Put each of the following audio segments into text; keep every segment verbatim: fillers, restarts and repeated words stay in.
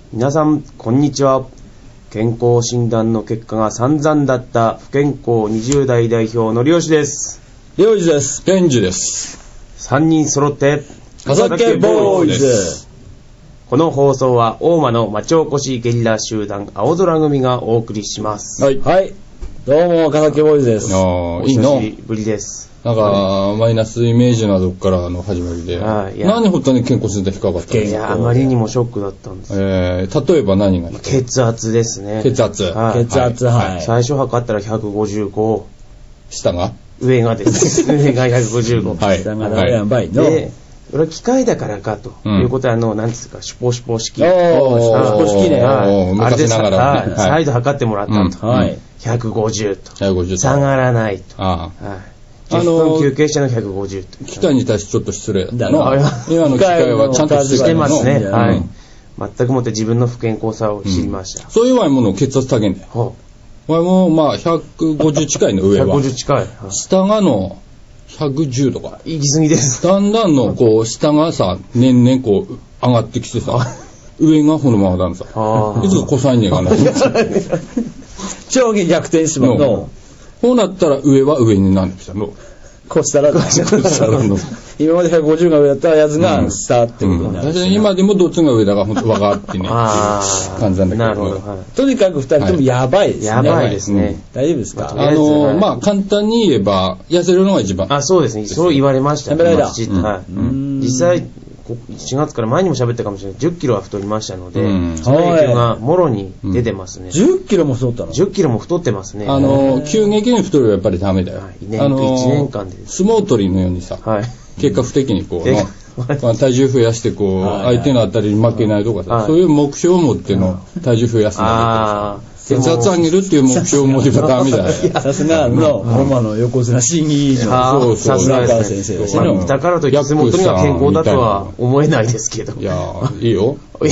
皆さんこんにちは。健康診断の結果が散々だった不健康にじゅう代代表の漁師です。 漁師です。 ケンジです。 さんにん揃って笠家ボーイズ。 この放送は大間の町おこしゲリラ集団青空組がお送りします。 はい、はい、どうも笠家ボーイズです。 お久しぶりです。 なんか、はい、マイナスイメージなどからの始まりで、はい、何ほったに健康診断引っかかったんですか？ いや、あまりにもショックだったんです。 えー、例えば何が？ 血圧ですね。 血圧、 はい、 血圧、はいはい、 最初測ったらひゃくごじゅうご、 下が上がです上がひゃくごじゅうご、 はい、下がやばいの。 でこれは機械だからかということは、あの、何ですか、シュポシュポ式。 おー、シュポシュポ式ね。 昔ながら、 ね、再度測ってもらったと。 うん、はい。 ひゃくごじゅうと。 ひゃくごじゅう下がらないと。 ああ。はい。じゅっぷん休憩してのひゃくごじゅうと。 機械に対してちょっと失礼だな。 今の機械はちゃんとしてますね。はい。全くもって自分の不健康さを知りました。 うん、そういうものを血圧下げんだよ。はあ、もう、まあ、ひゃくごじゅう近いの上は。 ひゃくごじゅう近い。 下がの、ひゃくじゅうとか行き過ぎです。 だんだんのこう下がさ年々こう上がってきてさ上がこのままだんさいつかコサインがな上下逆転しまうの。 こうなったら上は上になるんですよ。 こうしたら今までひゃくごじゅうが上だったやつが下ってことになる、 うんうん、今でもどっちが上だか本当分かってね感じなんだけど、 なるほど、はい、 とにかくふたりともやばいですね。 やばいですね、うん、 大丈夫ですか？ あのー、まあ簡単に言えば痩せるのが一番。 あ、そうですね、そう言われましたね。 やめられた、 うんはいうん、実際しがつから前にも喋ったかもしれないじゅっキロは太りましたので、うん、その影響がもろに出てますね、うん、 じゅっキロも太ったの？ じゅっキロも太ってますね。 あの急激に太るはやっぱりダメだよ、 はい、年あのいちねんかんで相撲取りのようにさ、はい、結果不適にこうの、まあ、体重増やしてこう、はい、相手のあたりに負けないとかさ、はい、そういう目標を持っての体重増やすんだけど血圧上げるっていう目標を持てばダメだよ。 さすがのロマの横綱審議委員のそうそう浦川先生ですね。だからといって相撲取りが健康だとは思えないですけど。 いやいいよ、うん、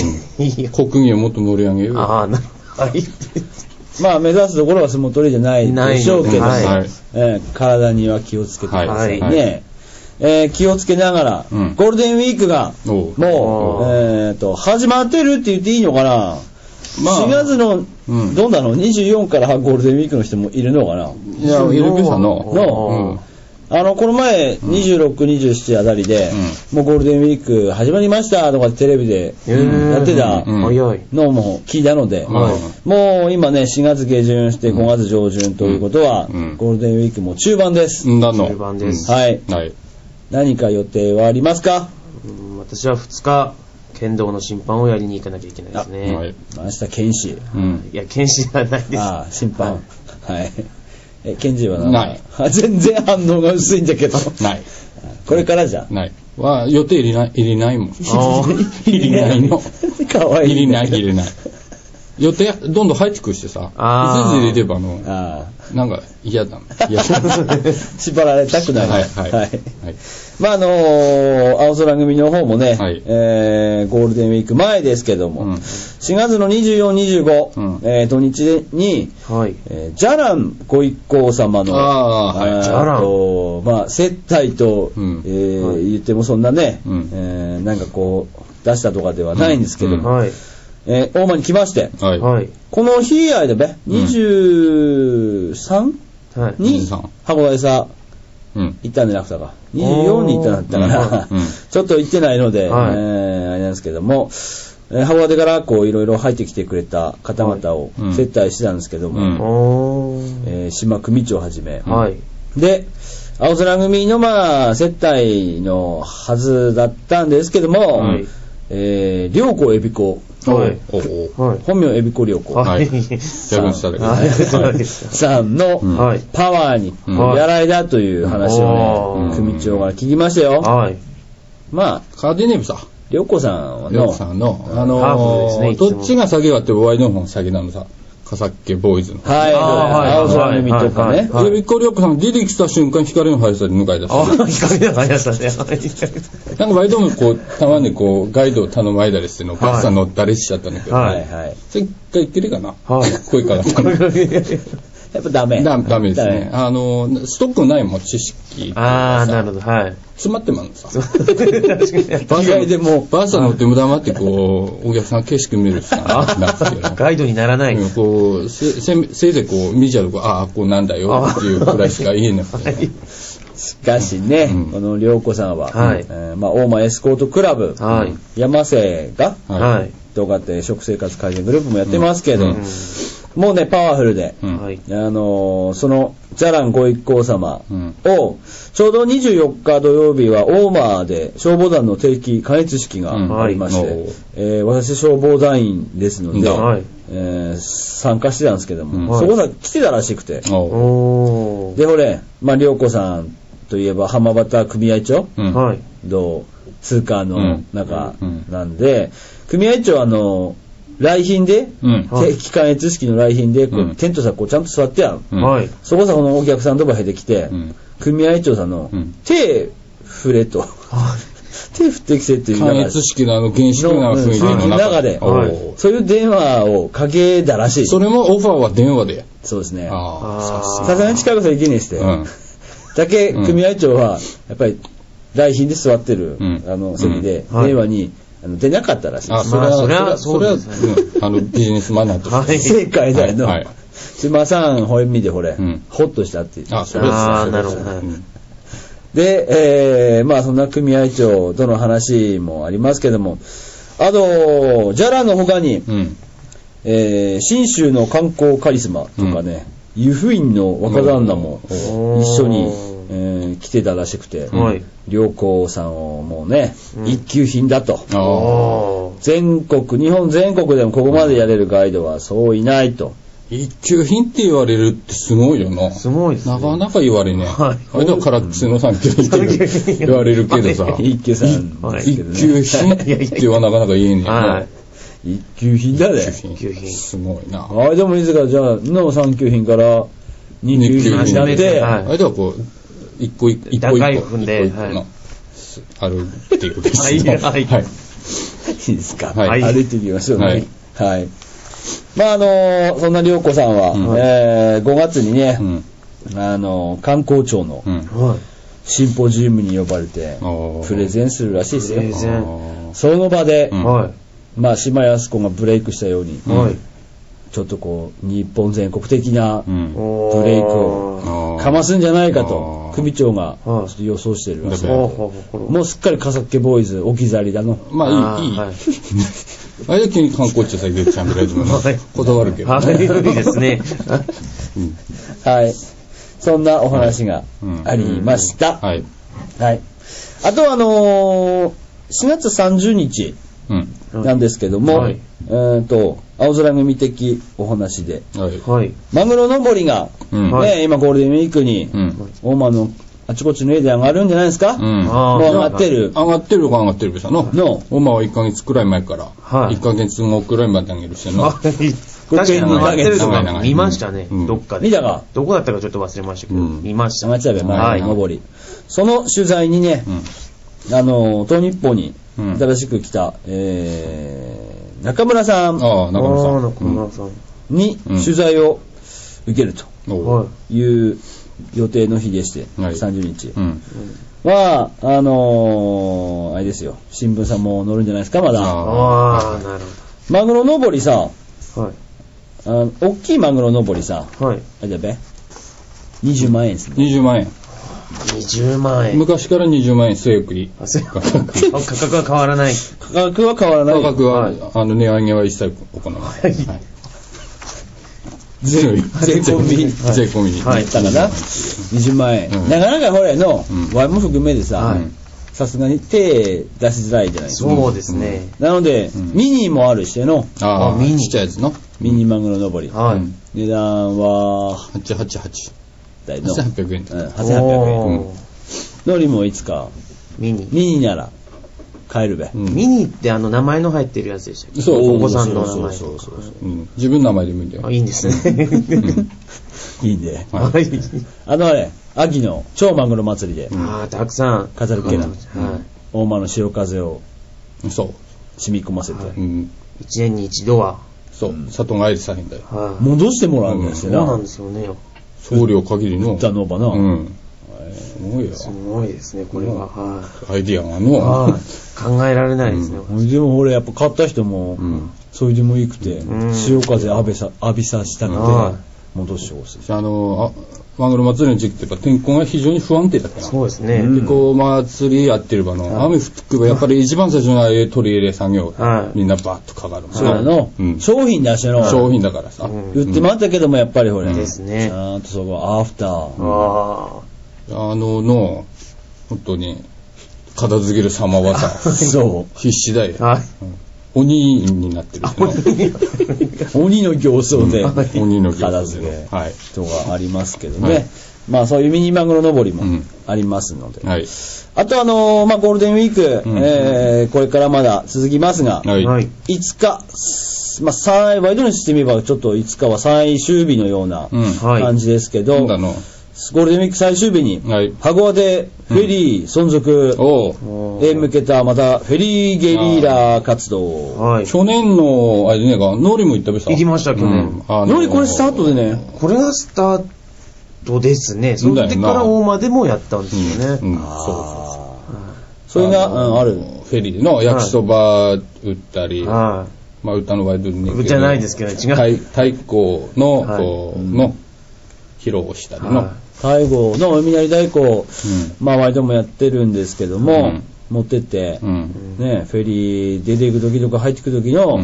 国技をもっと盛り上げよう。 ああ、なはい。 まあ目指すところは相撲取りじゃないでしょうけど、はいえー、体には気をつけてくださいね、はいはいえー、気をつけながら、うん、ゴールデンウィークがもう、えー、と始まってるって言っていいのかな。まあ、しがつの、うん、どうなのにじゅうよっかからゴールデンウィークの人もいるのかな。 いや、いるけどの。 の、うん、あの、この前、にじゅうろく、にじゅうしちあたりで、うん、もうゴールデンウィーク始まりましたとかテレビでやってたのも聞いたので、うん、もう今ね、しがつ下旬してごがつ上旬ということは、うん、ゴールデンウィークも中盤です。 うん、 中盤です。 はい。はい、何か予定はありますか？ うん、私はふつか、剣道の審判をやりに行かなきゃいけないですね。はい、 明日剣士、 うん、いや剣士はないです。 ああ審判はいえ剣士はない全然反応が薄いんだけどないこれからじゃないは予定入れない入れないもん入れないのかわいい入れない入れない予定どんどん入ってくるしてさいつ入れればのあなんか嫌だ嫌縛られたくないはいはい、はいはい、 まああのー、青空組の方もね、はいえー、ゴールデンウィーク前ですけども、うん、しがつのにじゅうよん、にじゅうご、うんえー、土日に、はいえー、ジャランご一行様のあ、はい、ジャラン、 まあ、接待と、うんえーはい、言ってもそんなね、うんえー、なんかこう出したとかではないんですけども、うんはいえー、大間に来まして、はい、この日あれだべにじゅうさん、うん、に函館さ行ったんじゃなくてかにじゅうよんに行ったんだったから、うん、ちょっと行ってないので、はいえー、あれなんですけども、えー、函館からこういろいろ入ってきてくれた方々を接待してたんですけども、うんえー、島組長をはじめ、はい、で青空組のまあ接待のはずだったんですけども、はいえー、良子エビ子はい、本名エビコリョコ、はい、さんのパワーにやられだという話をね、組長が聞きましたよ。はい、まあカーディネームさ、 リョコさんはの、 さんのあのーね、どっちが先があってワイドの方が先なのさ。笠家ボーイズの。 はい。青空組とかね。 エビコリョコさん出てきた瞬間光の速さで迎え出す。 あ、光の速さで。 なんかワイドもこうたまにこうガイドを頼まれたりしてのバスさん乗ったりしちゃったんだけど。はいはい。それ一回言ってるかな。はい。声かかったの。 やっぱダメ。 ダメですね。あの、ストックないもん、知識。 ああ、なるほど、はい。 詰まってまんのさ。 確かに。意外でも。 バス乗って無駄待って、こう、お客さん景色見るしかなくて。 ガイドにならない。 こう、せ、せいぜいこう、見ちゃうと、ああ、こうなんだよっていうくらいしか言えなくて。 しかしね、うん、この涼子さんは、 はいえーまあ、大間エスコートクラブ、 はい、 山瀬が、 はい、 動画って食生活改善グループもやってますけど、うんうん、もうね、パワフルで、うん、あのー、その、じゃらんご一行様を、ちょうどにじゅうよっか土曜日は大間で消防団の定期加熱式がありまして、うんはいえー、私消防団員ですので、はいえー、参加してたんですけども、うん、そこが来てたらしくて、 はい、 で、ほれ、まあ、涼子さんといえば浜端組合長、 うん、 同通貨の中なんで、組合長はあの、来賓で、うん、定期加熱式の来賓で、こう、うん、テントさんこうちゃんと座ってやん。 うん、 そこさこのお客さんとばへできて、うん、組合長さんの、うん、手振れと、手振ってきてっていう。 加熱式のあの厳粛な雰囲気の中で、はい、そういう電話をかけたらしい。 それもオファーは電話で。 そうですね。 さすがに近くさ行けねえして。うんだけ組合長はやっぱり来賓で座ってる、うん、あの席で電話に、うんはい、出なかったらしいです。 あ、それは、それは、それは、うん、あのビジネスマナーとして。 正解だよ。はいはい、島さん、ほえみでほれ、うん、ほっとしたって言って。 あ、それです。 あ、なるほど。 で、えー、まあそんな組合長との話もありますけども、あと、ジャラの他に、うんえー、信州の観光カリスマとかね、うん、湯布院の若旦那も一緒に、えー、来てたらしくて、良子さんをもうね、うん、一級品だと。全国、日本全国でもここまでやれるガイドはそういないと。 一級品って言われるってすごいよな。 すごいですね。 なかなか言われね。はい。あれだから靴の三級品って言われるけどさ。 一級さん、 はい。一級品ってはなかなか言えねえよな。はい一級品だね。 一級品。すごいな。 あれでもいいですか、じゃあ、の三級品から二級品になって、 はい、あれではこう、一個一個、一個一個、一個一個の、あるっていうことですね。 はい。はい。いいですか。はい。歩いていきましょうね。はい。はい。まあ、あのー、そんな涼子さんは、うん、えー、ごがつにね、うん、あのー、観光庁の、うんシンポジウムに呼ばれて、プレゼンするらしいですよ。プレゼン。その場で、うん、まあ、島康子がブレイクしたように、うん、ちょっとこう、日本全国的なブレイクをかますんじゃないかと、組長がちょっと予想してるらしい。もうすっかりカサッケボーイズ置き去りだの。 まあ、いい、いい。はい、あれで急に観光地さ、ゆうちゃんぐらいでも断るけど、ね。 はい、いいですね。 はい。そんなお話がありました。 はい。 はい。あとあのー、しがつさんじゅうにちなんですけども、はい、えーと、青空組的お話で、はい、マグロのぼりが、うんね、今ゴールデンウィークに、うん、大間のあちこちの家で上がるんじゃないですか、うん、もう上がってる。 上がってるか上がってるべさの。の。大間はいっかげつくらい前から、はい、いっかげつごくらいまで上げるしの。 確かに上がってるとか見ましたね、うん、どっかで。 見たかどこだったかちょっと忘れましたけど、うん、見ました。 町田部前のぼり。その取材にね、うん、あの、東日本に新しく来た、えー、中村さん。 ああ、中村さん。 中村さん。 に取材を受けるという予定の日でして、はい、さんじゅうにち。うんは、あのー、あれですよ。新聞さんも載るんじゃないですか、まだ。 ああ、なるほど。 マグロのぼりさ、 はい。 あの、大きいマグロのぼりさ、 はい。 あれだべにじゅうまんえんですね。 にじゅうまんえん。 にじゅうまんえん。 昔からにじゅうまんえん据え置き。 あ、価格は変わらない。 価格は変わらない。 価格は、はい、あの、値上げは一切行わない。はい。はい税込み。 税込みに。 はい。だからな、にじゅうまんえん。なかなかほらの、ワイも含めでさ、さすがに手出しづらいじゃないですか。 そうですね。 なので、ミニもあるしての。 ああ、ミニ。ちっちゃいやつの。 ミニマグロのぼり。 はい。 値段は、 はちはちはち。 だいの。 はっせんはっぴゃくえん。 うん、はっせんはっぴゃくえん。のりもいつか、 ミニ。 ミニなら、買えるべ。 ミニってあの名前の入ってるやつでしたっけ？ そう、 お子さんの名前。 そうそうそう。 自分の名前でもいいんだよ。 あ、いいんですね。 いいね。はい。あのあれ、秋の超マグロ祭りで。 ああ、たくさん。 飾るけら。はい。大間の潮風を。 そう。 染み込ませて。 一年に一度は。 そう。里帰りさへんだよ。 戻してもらうんですよね。 そうなんですよね。 送料限りの。 歌のばな。うん。 すごいよ。すごいですね、これは。はい。 アイディアがの。 考えられないですね。 でも俺やっぱ買った人も、それでもいいくて、潮風浴びさ、浴びさしたくて、戻してほしい。 あの、マグロ祭りの時期ってやっぱ天候が非常に不安定だから。 そうですね。 で、こう、祭りやってればの、雨降ってくればやっぱり一番最初の取り入れ作業、みんなバーッとかかる。 そうなの。商品出しての。 商品だからさ。 言ってもらったけども、やっぱりほら。 ですね。 ちゃんとそこ、アフター。 ああの、の、本当に、片付ける様はさ、 そう。 必死だよ。鬼になってる。 鬼の形相で、 鬼の片付けとかありますけどね。まあそういうミニマグロ登りもありますので。あとあの、まあゴールデンウィーク、えー、これからまだ続きますが、いつか、まあ最、ワイドにしてみればちょっといつかは最終日のような感じですけど、ゴールデンウィーク最終日に、羽子でフェリー存続へ向けたまたフェリーゲリラ活動。 はい、去年の、あれね、ノリも行ったべさ。 行きました、去年。 ノリこれスタートでね。 これがスタートですね。それから大間でもやったんですよね。うん、そうそうそう。それが、うん、ある。 フェリーの焼きそば売ったり、はい、まあ歌のワイドに歌じゃないですけど、違う。 太鼓の、はい、こう、の、披露をしたりの。はい、 太鼓の海なり太鼓、うん、まあワイドもやってるんですけども、うん、持ってって、うん、ね、フェリー出ていく時とか入っていく時の、うん、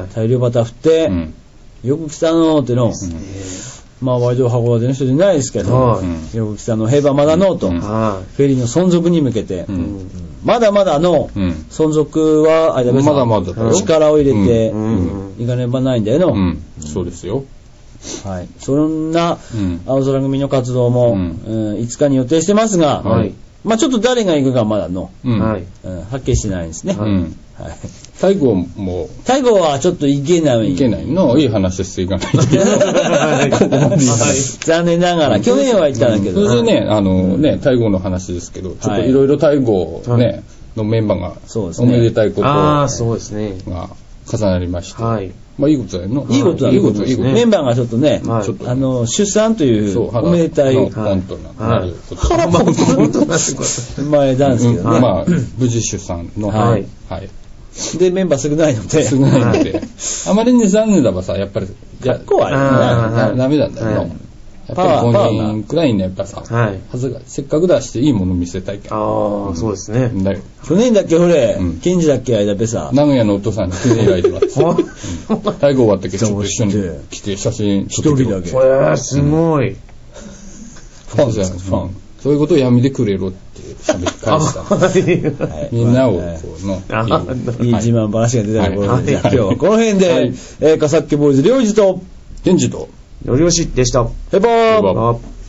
大量バタ振って、うん、よく来たのっての、うん、まあワイド函館の人じゃないですけど、うん、よく来たの平和まだのと、うん、フェリーの存続に向けて、うん、まだまだの存続は、あれだまだまだ力を入れていかねばないんだよの、うん、 そうですよ。 はい、そんな青空組の活動も、うんうん、いつかに予定してますが、はい、まあちょっと誰が行くかまだの、うんはいうん、はっきりしないんですね。うんはい、太鼓も太鼓はちょっと行けない行けないのいい話していかないといけない残念ながら去年は行ったんだけど、 それでねあのね太鼓の話ですけどちょっといろいろ太鼓ね、はい、のメンバーがおめでたいことが重なりまして、はいまあいいことだよな。 いいことだね。いいことですね。メンバーがちょっとね、はい、ちょっとあの出産というおめでたいポンとなること。 腹ポンとなること。前なんですけどね。 まあ無事出産のはいはい。 でメンバー少ないので少ないので、あまりに残念だばさやっぱり結構あれダメなんだよ。やっぱりごにんくらいねやっぱさ、はい、はずがせっかく出していいもの見せたいけど。 ああ、うん、そうですね。だ去年だっけほれ、うん、ケンジだっけ間べさ。 名古屋のお父さんに来ていただいてます。太鼓終わったけどちょっと一緒に来て写真撮って一人だけ。 えー、すごい。 ファンじゃないファン。そういうことをやめてくれろって喋って返した。はい、みんなをこうの、 いい自慢話が出たところで、今日はこの辺で、はいえー、かさっけボーイズ、りょうじと、 ケンジと、 よりよしでした。 ヘボー。